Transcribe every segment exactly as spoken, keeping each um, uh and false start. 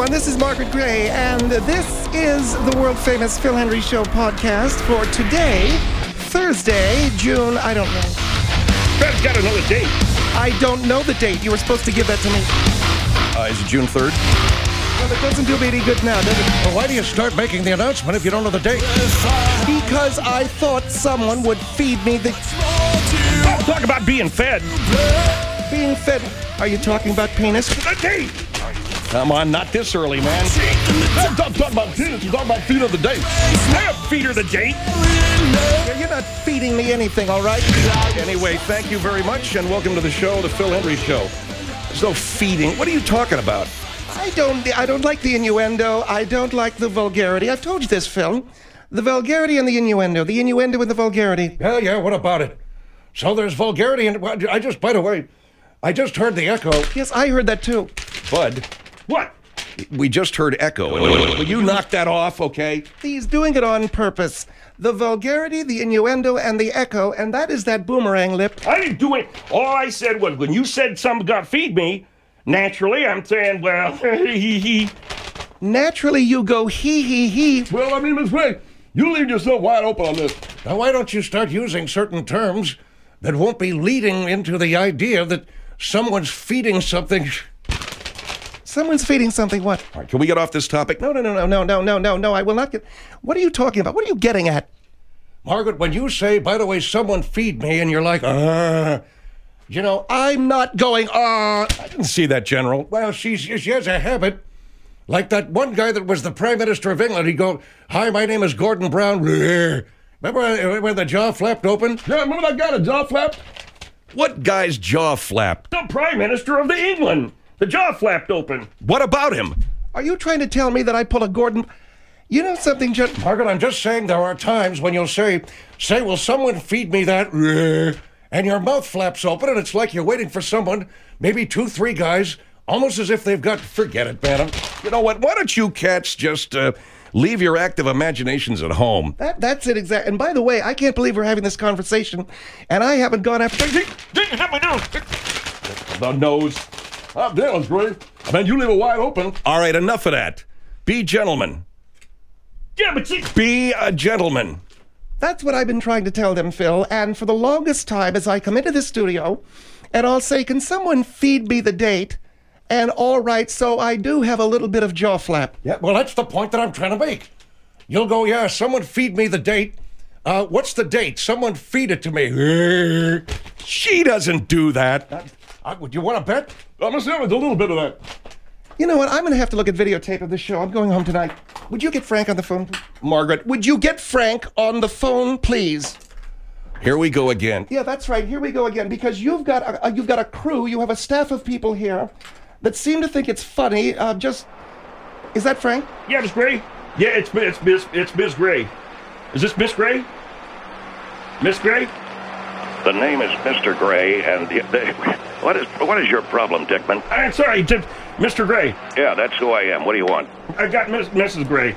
everyone. This is Margaret Gray, and this is the world-famous Phil Hendrie Show podcast for today, Thursday, June, I don't know. Fred's got another date. I don't know the date. You were supposed to give that to me. Uh, is it June third? Well, it doesn't do me any good now, does it? Well, why do you start making the announcement if you don't know the date? Because I thought someone would feed me the... Oh, talk about being fed. Being fed... Are you talking about penis? The date. Come on, not this early, man. I'm not talking about penis. I'm talking about feed of the date. I have feed of the date. You're not feeding me anything, all right? Anyway, thank you very much, and welcome to the show, the Phil Hendrie Show. There's no feeding. What are you talking about? I don't I don't like the innuendo. I don't like the vulgarity. I've told you this, Phil. The vulgarity and the innuendo. The innuendo and the vulgarity. Yeah, yeah, what about it? So there's vulgarity, and I just, by the way, I just heard the echo. Yes, I heard that too. Bud. What? We just heard echo. Will you knock that off, okay? He's doing it on purpose. The vulgarity, the innuendo, and the echo, and that is that boomerang lip. I didn't do it. All I said was when you said something got feed me, naturally I'm saying, well, he he. Naturally you go he he he. Well, I mean, Miss Ray, you leave yourself wide open on this. Now, why don't you start using certain terms that won't be leading into the idea that someone's feeding something... Someone's feeding something what? All right, can we get off this topic? No, no, no, no, no, no, no, no, no, I will not get... What are you talking about? What are you getting at? Margaret, when you say, by the way, someone feed me, and you're like, uh, you know, I'm not going, uh... I didn't see that, General. Well, she's, she has a habit. Like that one guy that was the Prime Minister of England. He'd go, hi, my name is Gordon Brown. Remember when the jaw flapped open? Yeah, remember that guy, the jaw flapped? What guy's jaw flapped? The Prime Minister of the England. The jaw flapped open. What about him? Are you trying to tell me that I pull a Gordon... You know something, Jen... Margaret, I'm just saying there are times when you'll say, say, will someone feed me that... And your mouth flaps open, and it's like you're waiting for someone, maybe two, three guys, almost as if they've got... Forget it, madam. You know what? Why don't you cats just uh, leave your active imaginations at home? That, that's it, exactly. And by the way, I can't believe we're having this conversation, and I haven't gone after... Have my nose. The nose. Oh, damn, it's great. I mean, you leave it wide open. All right, enough of that. Be gentlemen. Yeah, but see... Be a gentleman. That's what I've been trying to tell them, Phil, and for the longest time as I come into the studio, and I'll say, can someone feed me the date? And all right, so I do have a little bit of jaw flap. Yeah, well, that's the point that I'm trying to make. You'll go, yeah, someone feed me the date. Uh, what's the date? Someone feed it to me. She doesn't do that. Uh, uh, would you want to bet? I'm assuming a little bit of that. You know what? I'm going to have to look at videotape of this show. I'm going home tonight. Would you get Frank on the phone? Margaret. Would you get Frank on the phone, please? Here we go again. Yeah, that's right. Here we go again. Because you've got a, you've got a crew. You have a staff of people here that seem to think it's funny. Uh, just... Is that Frank? Yeah, Miss Gray. Yeah, it's it's Miss it's Miss Gray. Is this Miss Gray? Miss Gray? The name is Mister Gray, and the, the, what is what is your problem, Dickman? I'm sorry, just Mister Gray. Yeah, that's who I am. What do you want? I got Miss Missus Gray.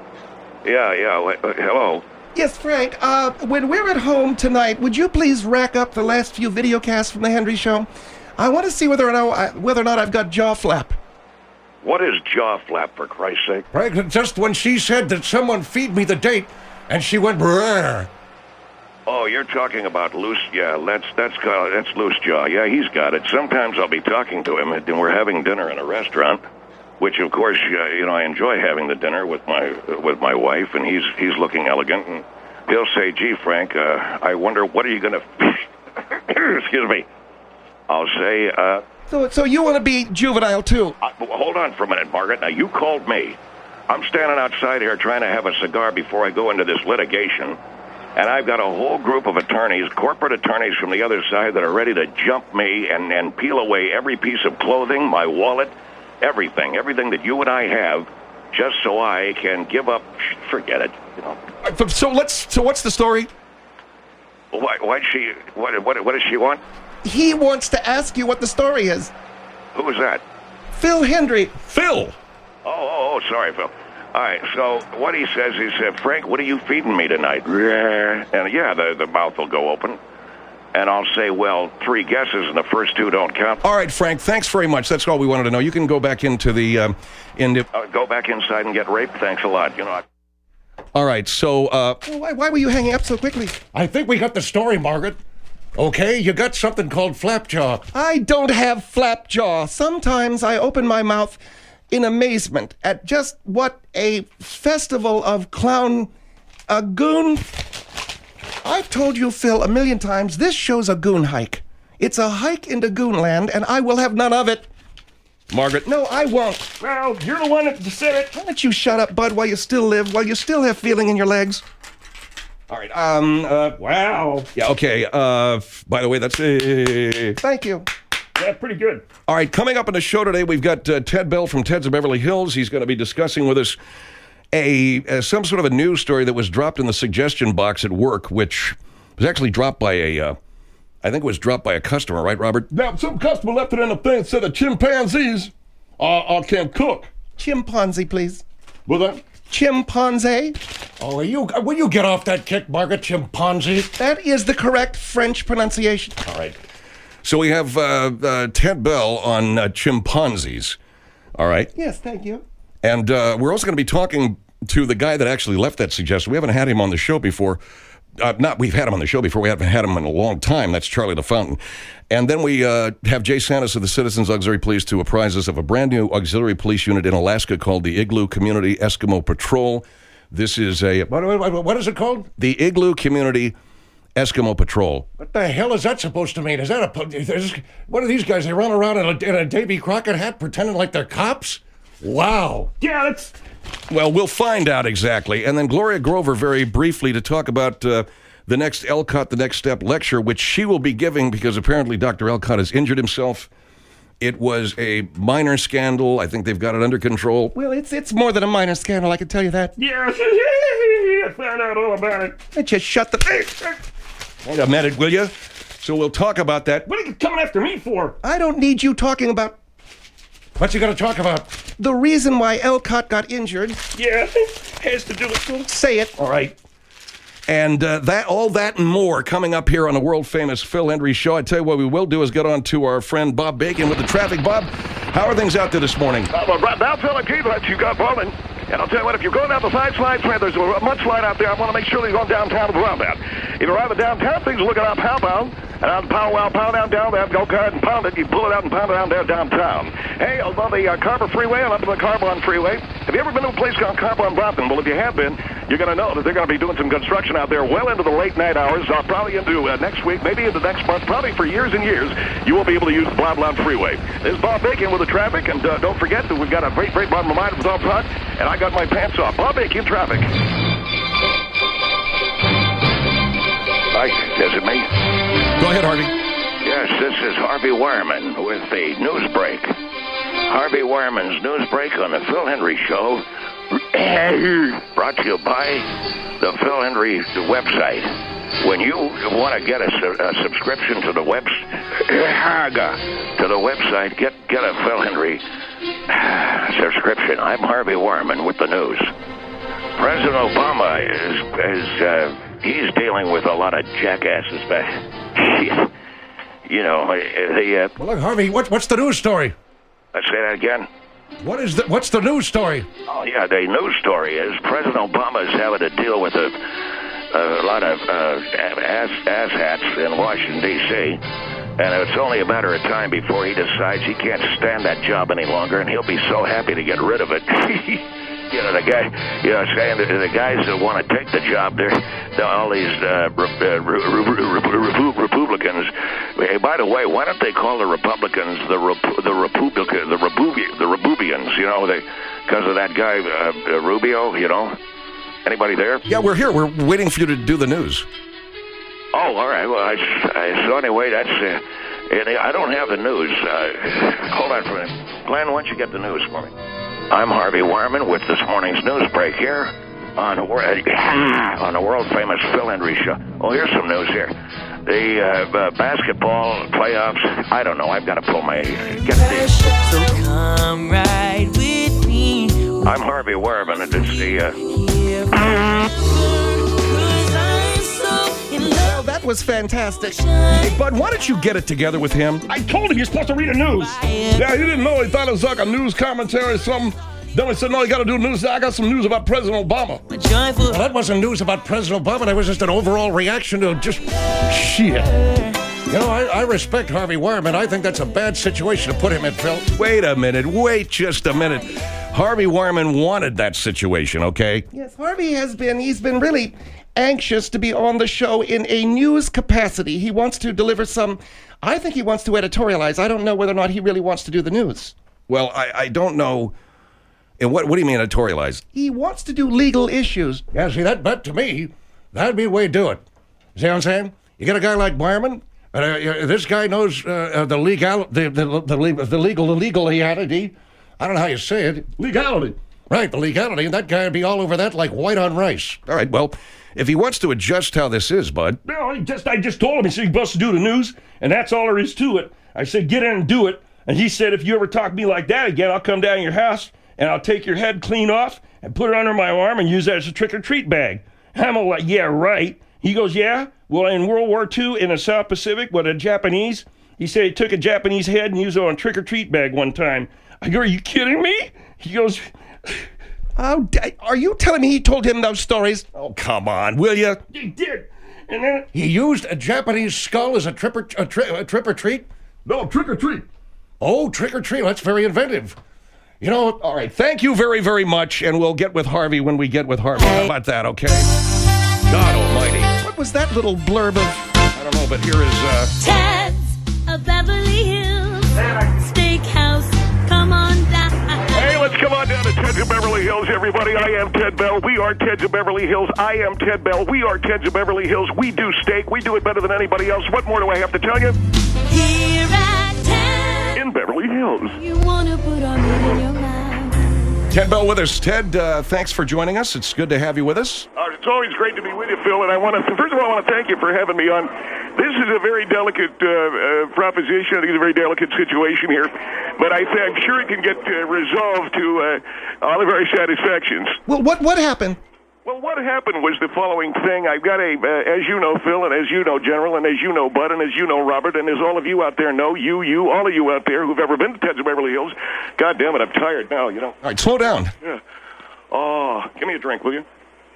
Yeah, yeah. Wait, uh, hello. Yes, Frank. Uh, when we're at home tonight, would you please rack up the last few videocasts from the Hendrie Show? I want to see whether or not whether or not I've got jaw flap. What is jaw flap, for Christ's sake? Frank, just when she said that someone feed me the date, and she went brrr. Oh, you're talking about loose, yeah, that's that's called, that's loose jaw. Yeah, he's got it. Sometimes I'll be talking to him, and we're having dinner in a restaurant, which, of course, uh, you know, I enjoy having the dinner with my uh, with my wife, and he's he's looking elegant, and he'll say, gee, Frank, uh, I wonder, what are you going to... Excuse me. I'll say, uh... So, so you want to be juvenile, too? Uh, hold on for a minute, Margaret. Now, you called me. I'm standing outside here trying to have a cigar before I go into this litigation. And I've got a whole group of attorneys, corporate attorneys from the other side that are ready to jump me and, and peel away every piece of clothing, my wallet, everything, everything that you and I have, just so I can give up. Forget it. You know. So let's. So what's the story? Why? Why'd she? What? What? What does she want? He wants to ask you what the story is. Who is that? Phil Hendrie. Phil. Oh, oh, oh, sorry, Phil. All right, so what he says is, uh, Frank, what are you feeding me tonight? And yeah, the, the mouth will go open. and I'll say, well, three guesses and the first two don't count. All right, Frank, thanks very much. That's all we wanted to know. You can go back into the... Um, into... Uh, go back inside and get raped? Thanks a lot. You know. I- All right, so... Uh... Why, why were you hanging up so quickly? I think we got the story, Margaret. Okay, you got something called flapjaw. I don't have flap jaw. Sometimes I open my mouth in amazement at just what a festival of clown... A goon... I've told you, Phil, a million times, this show's a goon hike. It's a hike into Goonland, and I will have none of it. Margaret? No, I won't. Well, you're the one that said it. Why don't you shut up, Bud, while you still live, while you still have feeling in your legs? All right, um, uh, wow. Yeah, okay, uh, by the way, that's... Uh, Thank you. Yeah, pretty good. All right, coming up on the show today, we've got uh, Ted Bell from Ted's of Beverly Hills. He's going to be discussing with us a uh, some sort of a news story that was dropped in the suggestion box at work, which was actually dropped by a, uh, I think it was dropped by a customer, right, Robert? Now, some customer left it in the thing and said that chimpanzees uh, uh, can cook. Chimpanzee, please. Will that? Chimpanzee? Oh, will you, will you get off that kick, Margaret? Chimpanzee? That is the correct French pronunciation. All right. So we have uh, uh, Ted Bell on uh, chimpanzees. All right. Yes, thank you. And uh, we're also going to be talking to the guy that actually left that suggestion. We haven't had him on the show before. Uh, not we've had him on the show before. We haven't had him in a long time. That's Charlie the Fountain. And then we uh, have Jay Santis of the Citizens Auxiliary Police to apprise us of a brand new auxiliary police unit in Alaska called the Igloo Community Eskimo Patrol. This is a... What, what, what is it called? The Igloo Community Eskimo Patrol. What the hell is that supposed to mean? Is that a... Is, what are these guys? They run around in a, in a Davy Crockett hat pretending like they're cops? Wow. Yeah, that's... Well, we'll find out exactly. And then Gloria Grover, very briefly, to talk about uh, the next Elcott, the Next Step lecture, which she will be giving because apparently Doctor Elcott has injured himself. It was a minor scandal. I think they've got it under control. Well, it's it's more than a minor scandal, I can tell you that. Yeah, I found out all about it. I just shut the... Wait a minute, will you? So we'll talk about that. What are you coming after me for? I don't need you talking about What's he going to talk about? the reason why Elcott got injured. Yeah, has to do with... Say it. All right. And uh, that, all that and more coming up here on the world-famous Phil Hendrie Show. I tell you what we will do is get on to our friend Bob Bacon with the traffic. Bob, how are things out there this morning? Uh, well, right now, Phil and Keith, you got rolling. And I'll tell you what, if you're going down the side slide, there's a mudslide out there. I want to make sure that you're going downtown around that. If you're out of downtown, things are looking up howbound. And on pound, wow, pound down, down there, go card and pound it. You pull it out and pound it down there downtown. Hey, above the uh, Carver Freeway and up to the Carbon Freeway. Have you ever been to a place called Carbon Brockton? Well, if you have been, you're going to know that they're going to be doing some construction out there well into the late night hours, uh, probably into uh, next week, maybe into next month, probably for years and years. You will be able to use the Blah Blah Freeway. This is Bob Bacon with the traffic, and uh, don't forget that we've got a great, great bottom of mine with all hot, and I got my pants off. Bob Bacon, traffic. Hi, is it me? Go ahead, Harvey. Yes, this is Harvey Wireman with the news break. Harvey Wireman's news break on the Phil Hendrie Show, brought to you by the Phil Hendrie website. When you want to get a, a subscription to the web to the website, get get a Phil Hendrie subscription. I'm Harvey Wireman with the news. President Obama is is uh, he's dealing with a lot of jackasses, but you know the. Uh, Well, look, Harvey, what, what's the news story? let's say that again. What is the What's the news story? Oh yeah, the news story is President Obama is having to deal with a, a lot of uh, ass ass hats in Washington D C and it's only a matter of time before he decides he can't stand that job any longer, and he'll be so happy to get rid of it. You know, the guy, you know, saying that the guys that want to take the job, they're, they're all these uh, re, uh, re, re, re, Republicans. Hey, by the way, why don't they call the Republicans the Rep, the Republican, the Rebubi, the Rebubians? You know, they because of that guy uh, uh, Rubio. You know, anybody there? Yeah, we're here. We're waiting for you to do the news. Oh, all right. Well, I, I so anyway, that's. Uh, I don't have the news. Uh, hold on for a minute, Glenn. Why don't you get the news for me? I'm Harvey Wireman with this morning's news break here on the, on the world-famous Phil Hendrie Show. Oh, here's some news here. The uh, uh, basketball playoffs, I don't know. I've got to pull my... Get the, so come right with me. I'm Harvey Wireman, and it's the... Uh, Well, that was fantastic. Hey, Bud, why don't you get it together with him? I told him you're supposed to read the news. Yeah, he didn't know. He thought it was like a news commentary or something. Then we said, no, you got to do news. I got some news about President Obama. Well, that wasn't news about President Obama. That was just an overall reaction to just shit. You know, I, I respect Harvey Wireman. I think that's a bad situation to put him in, Phil. Wait a minute. Wait just a minute. Harvey Wireman wanted that situation, okay? Yes, Harvey has been, he's been really anxious to be on the show in a news capacity. He wants to deliver some, I think he wants to editorialize. I don't know whether or not he really wants to do the news. Well, I, I don't know. And what, what do you mean editorialize? He wants to do legal issues. Yeah, see, that, but to me, that'd be a way to do it. See what I'm saying? You get a guy like Wireman, and uh, this guy knows uh, the legal, the, the, the, the, the legal, the legality. I don't know how you say it. Legality. Right, the legality, and that guy would be all over that like white on rice. All right, well, if he wants to adjust how this is, Bud. No, he just I just told him. He said he's supposed to do the news, and that's all there is to it. I said, get in and do it. And he said, if you ever talk to me like that again, I'll come down to your house, and I'll take your head clean off and put it under my arm and use that as a trick-or-treat bag. I'm all like, yeah, right. He goes, yeah? Well, in World War Two in the South Pacific, with a Japanese, he said he took a Japanese head and used it on a trick-or-treat bag one time. I go, are you kidding me? He goes... How da- are you telling me he told him those stories? Oh, come on, will you? He did. And then... He used a Japanese skull as a trip or, a tri- a trip or treat? No, trick-or-treat. Oh, trick or treat. That's very inventive. You know... All right, thank you very, very much, and we'll get with Harvey when we get with Harvey. How about that, okay? God almighty. What was that little blurb of... I don't know, but here is... uh Ted's a Beverly Hills Steakhouse. Come on down. Hey, let's come on down to Ted's of Beverly Hills, everybody. I am Ted Bell. We are Ted's of Beverly Hills. I am Ted Bell. We are Ted's of Beverly Hills. We do steak. We do it better than anybody else. What more do I have to tell you? Here at Ted, In Beverly Hills. you want to put our meat in your mouth. Ted Bell with us. Ted, uh, thanks for joining us. It's good to have you with us. Uh, it's always great to be with you, Phil, and I want to, first of all, I want to thank you for having me on. This is a very delicate uh, uh, proposition. I think it's a very delicate situation here, but I th- I'm sure it can get uh, resolved to uh, all of our satisfactions. Well, what what happened? Well, what happened was the following thing. I've got a, uh, as you know, Phil, and as you know, General, and as you know, Bud, and as you know, Robert, and as all of you out there know, you, you, all of you out there who've ever been to Ted's of Beverly Hills, God damn it, I'm tired now, you know. All right, slow down. Yeah. Oh, give me a drink, will you?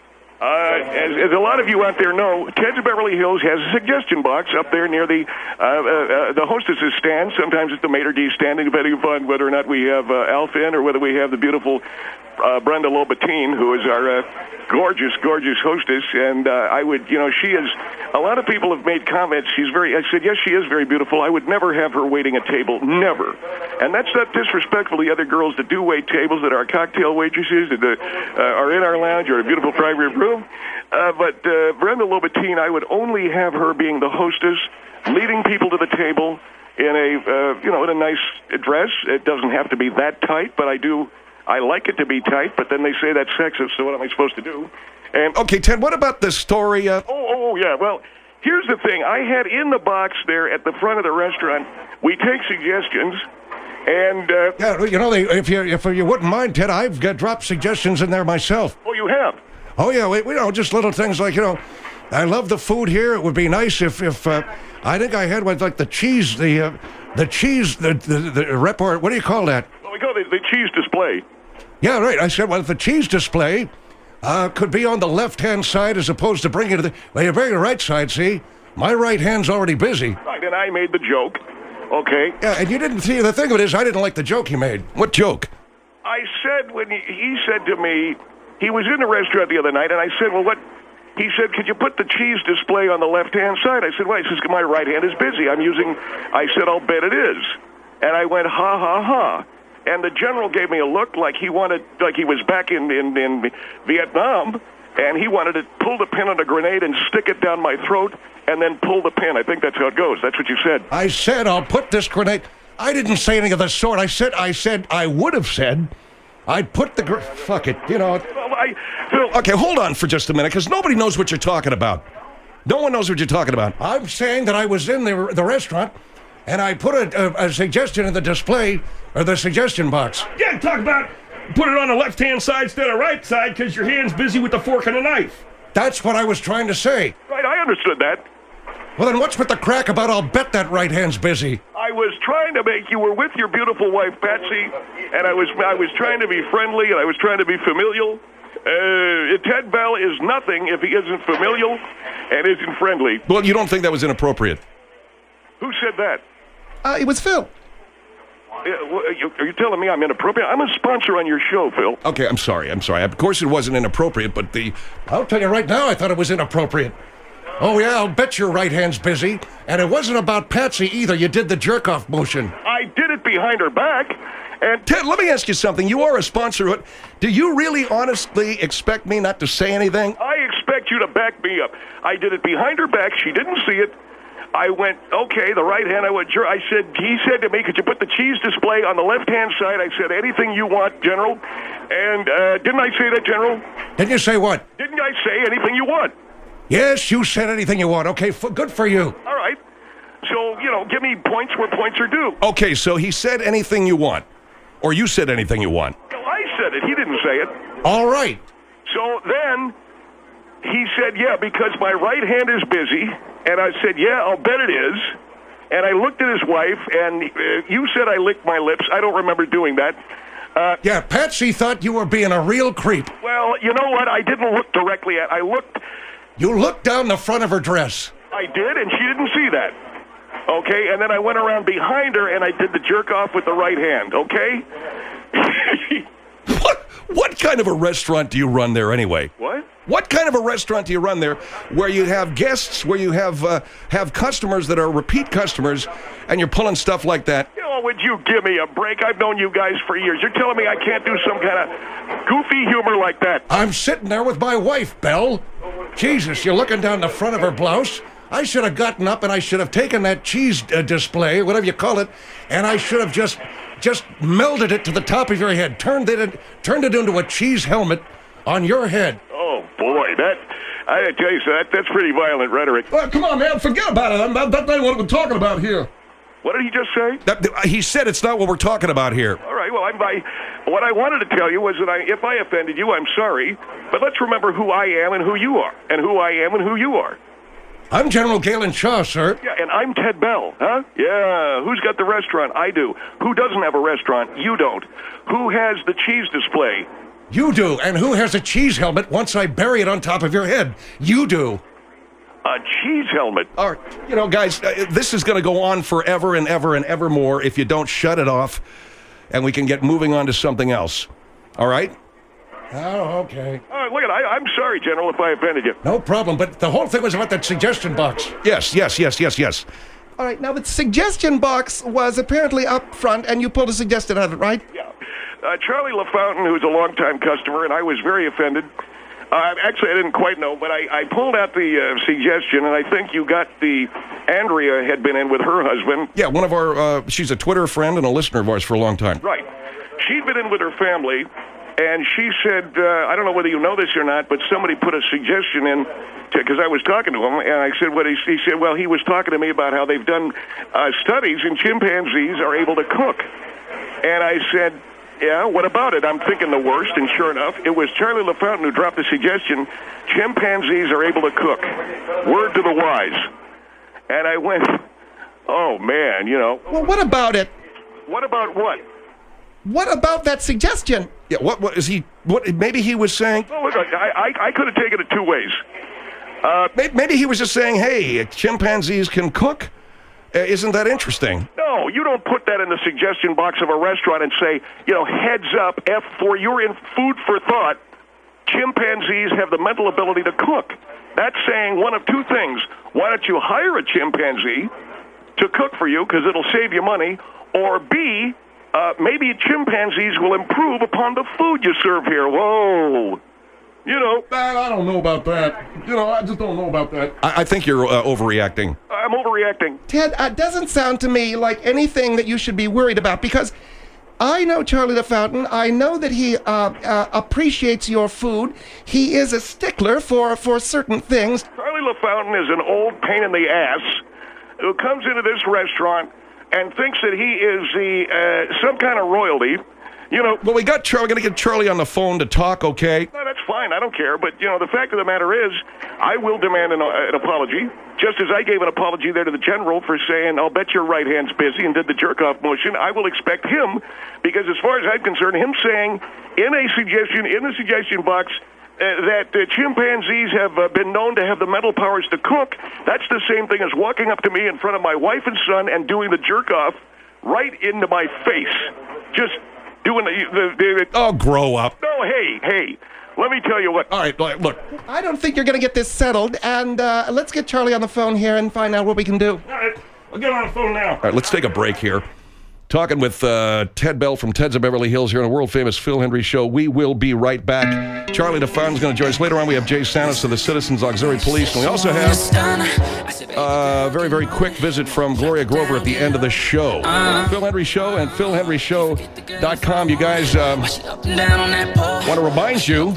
Uh, as, as a lot of you out there know, Ted's of Beverly Hills has a suggestion box up there near the uh, uh, uh, the hostess's stand. Sometimes it's the maitre d' stand, depending upon whether or not we have uh, Alpha in or whether we have the beautiful uh, Brenda Lobatine, who is our uh, gorgeous, gorgeous hostess. And uh, I would, you know, she is, a lot of people have made comments. She's very, I said, yes, she is very beautiful. I would never have her waiting a table, never. And that's not disrespectful to the other girls that do wait tables, that are cocktail waitresses, that uh, are in our lounge or a beautiful private room. Uh, but uh, Brenda Lobatine, I would only have her being the hostess, leading people to the table in a, uh, you know, in a nice dress. It doesn't have to be that tight, but I do, I like it to be tight, but then they say that's sexist, so what am I supposed to do? And Okay, Ted, what about this story? Uh, Oh, oh, yeah. Well, here's the thing. I had in the box there at the front of the restaurant, we take suggestions, and, uh, Yeah, you know, they, if you if you wouldn't mind, Ted, I've got dropped suggestions in there myself. oh, you have? Oh, yeah, we, we know, just little things like, you know, I love the food here. It would be nice if, if uh, I think I had one, like the cheese, the uh, the cheese, the, the, the rep, or what do you call that? Well, we call it the cheese display. Yeah, right. I said, well, if the cheese display uh, could be on the left-hand side as opposed to bringing it to the, well, you bring it to the right side, see? My right hand's already busy. Right, and I made the joke, okay? Yeah, and you didn't see, the thing of it is, I didn't like the joke he made. what joke? I said when he, he said to me, he was in the restaurant the other night, and I said, well, what? He said, could you put the cheese display on the left-hand side? I said, why? He says, my right hand is busy. I'm using, I said, I'll bet it is. And I went, ha, ha, ha. And the general gave me a look like he wanted, like he was back in, in, in Vietnam, and he wanted to pull the pin on a grenade and stick it down my throat and then pull the pin. I think that's how it goes. That's what you said. I said, I'll put this grenade. I didn't say anything of the sort. I said, I said, I would have said, I'd put the, gr- fuck it, you know. Well, I, Phil, Okay, hold on for just a minute, because nobody knows what you're talking about. No one knows what you're talking about. I'm saying that I was in the, the restaurant, and I put a, a, a suggestion in the display, or the suggestion box. Yeah, talk about put it on the left-hand side instead of right side because your hand's busy with the fork and the knife. That's what I was trying to say. right, I understood that. Well, then what's with the crack about I'll bet that right hand's busy? I was trying to make you were with your beautiful wife Patsy, and I was I was trying to be friendly and I was trying to be familial. Uh, Ted Bell is nothing if he isn't familial and isn't friendly. Well, you don't think that was inappropriate? Who said that? Uh, it was Phil. Yeah, well, are you- are you telling me I'm inappropriate? I'm a sponsor on your show, Phil. Okay, I'm sorry. I'm sorry. Of course, it wasn't inappropriate, but the I'll tell you right now, I thought it was inappropriate. Oh, yeah, I'll bet your right hand's busy. And it wasn't about Patsy either. You did the jerk-off motion. I did it behind her back, and Ted, let me ask you something. You are a sponsor. Do you really honestly expect me not to say anything? I expect you to back me up. I did it behind her back. She didn't see it. I went, okay, the right hand, I went, jer- I said, he said to me, could you put the cheese display on the left-hand side? I said, anything you want, General. And uh, didn't I say that, General? Didn't you say what? Didn't I say anything you want? Yes, you said anything you want. Okay, f- good for you. All right. So, you know, give me points where points are due. Okay, so he said anything you want. Or you said anything you want. No, I said it. He didn't say it. All right. So then he said, yeah, because my right hand is busy. And I said, yeah, I'll bet it is. And I looked at his wife, and uh, you said I licked my lips. I don't remember doing that. Uh, Yeah, Patsy thought you were being a real creep. well, you know what? I didn't look directly at I looked. You looked down the front of her dress. I did, and she didn't see that. Okay, and then I went around behind her, and I did the jerk off with the right hand, okay? What what kind of a restaurant do you run there anyway? What? What kind of a restaurant do you run there where you have guests, where you have uh, have customers that are repeat customers, and you're pulling stuff like that? Oh, would you give me a break? I've known you guys for years. You're telling me I can't do some kind of goofy humor like that? I'm sitting there with my wife, Belle. Jesus, you're looking down the front of her blouse. I should have gotten up and I should have taken that cheese uh, display, whatever you call it, and I should have just just melded it to the top of your head, turned it in, turned it into a cheese helmet on your head. Oh, boy, that... I gotta tell you, so that, that's pretty violent rhetoric. Well, come on, man, forget about it. That, that ain't what we're talking about here. What did he just say? That, he said it's not what we're talking about here. All right, well, I'm, I, what I wanted to tell you was that I, if I offended you, I'm sorry. But let's remember who I am and who you are, and who I am and who you are. I'm General Galen Shaw, sir. Yeah, and I'm Ted Bell, huh? Yeah, who's got the restaurant? I do. Who doesn't have a restaurant? You don't. Who has the cheese display? You do. And who has a cheese helmet once I bury it on top of your head? You do. A cheese helmet? All right, you know, guys, uh, this is going to go on forever and ever and ever more if you don't shut it off, and we can get moving on to something else. All right? Oh, okay. All right, look at I, I'm sorry, General, if I offended you. No problem, but the whole thing was about that suggestion box. Yes, yes, yes, yes, yes. All right, now the suggestion box was apparently up front, and you pulled a suggestion out of it, right? Yeah. Uh, Charlie LaFountain, who's a longtime customer, and I was very offended. Uh, actually, I didn't quite know, but I, I pulled out the uh, suggestion, and I think you got the... Andrea had been in with her husband. Yeah, one of our, uh, she's a Twitter friend and a listener of ours for a long time. Right. She'd been in with her family, and she said, uh, I don't know whether you know this or not, but somebody put a suggestion in, because I was talking to him, and I said, what he, he said, well, he was talking to me about how they've done uh, studies, and chimpanzees are able to cook. And I said... Yeah, what about it? I'm thinking the worst, and sure enough, it was Charlie LaFountain who dropped the suggestion, chimpanzees are able to cook. Word to the wise. And I went, oh, man, you know. Well, what about it? What about what? What about that suggestion? Yeah, what, what is he, what, maybe he was saying, Well, look, I, I, I could have taken it two ways. Uh, may- maybe he was just saying, hey, chimpanzees can cook? Uh, isn't that interesting? No, you don't put that in the suggestion box of a restaurant and say, you know, heads up, F for you're in food for thought. Chimpanzees have the mental ability to cook. That's saying one of two things. Why don't you hire a chimpanzee to cook for you because it'll save you money, or B, uh, maybe chimpanzees will improve upon the food you serve here. Whoa. You know. Man, I don't know about that. You know, I just don't know about that. I, I think you're uh, overreacting. I'm overreacting. Ted, uh, doesn't sound to me like anything that you should be worried about, because I know Charlie LaFountain. I know that he uh, uh, appreciates your food. He is a stickler for, for certain things. Charlie LaFountain is an old pain in the ass who comes into this restaurant and thinks that he is the uh, some kind of royalty. You know, Well, we got Charlie. We're going to get Charlie on the phone to talk, okay? no, that's fine. fine. I don't care. But, you know, the fact of the matter is, I will demand an, an apology, just as I gave an apology there to the general for saying, I'll bet your right hand's busy and did the jerk-off motion. I will expect him, because as far as I'm concerned, him saying in a suggestion, in the suggestion box, Uh, that uh, chimpanzees have uh, been known to have the mental powers to cook, that's the same thing as walking up to me in front of my wife and son and doing the jerk-off right into my face. Just doing the... the, the Oh, grow up. No, hey, hey, let me tell you what... All right, look. I don't think you're going to get this settled, and uh, let's get Charlie on the phone here and find out what we can do. All right, I'll get on the phone now. All right, let's take a break here. Talking with uh, Ted Bell from Ted's of Beverly Hills here on the world-famous Phil Hendry Show. We will be right back. Charlie DeFountain's going to join us. Later on, we have Jay Sanis of the Citizens Auxiliary Police. And we also have a uh, very, very quick visit from Gloria Grover at the end of the show. Phil Hendry Show and phil hendry show dot com. You guys, um, want to remind you,